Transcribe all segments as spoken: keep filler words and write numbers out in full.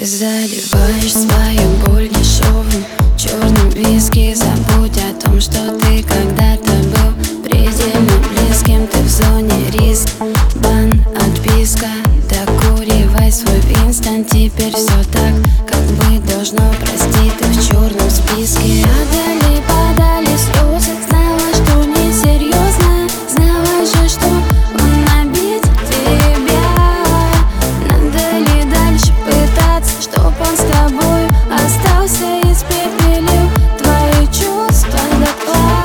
Ты заливаешь свою боль дешевым черным виски. Забудь о том, что ты когда-то был предельно близким. Ты в зоне риск, бан, отписка. Докуривай свой Винстон. Теперь все так, как быть должно. Прости, ты в черном списке. Отдали, подали слезы. Знала, что несерьезно. Знала же, что он набить тебя. Надо ли дальше пытаться, чтоб он с тобой остался, испепелил твои чувства дотла?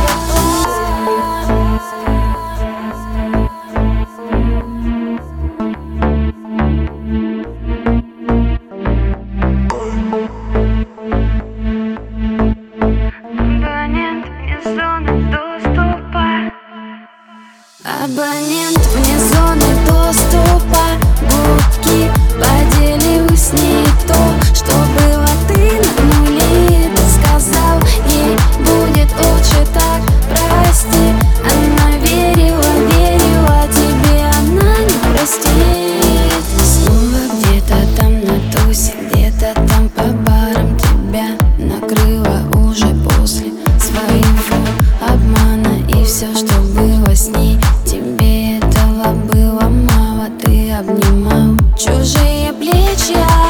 Абонент вне зоны доступа. Абонент вне зоны доступа. Будки поделил с ней то, что было. Ты на нуле, ты сказал ей будет лучше так. Прости, она верила, верила тебе, она не простит. Снова где-то там на тусе, где-то там по барам тебя накрыла уже после своего обмана. И все, что было с ней, тебе этого было мало. Ты обнимал чужие плечи.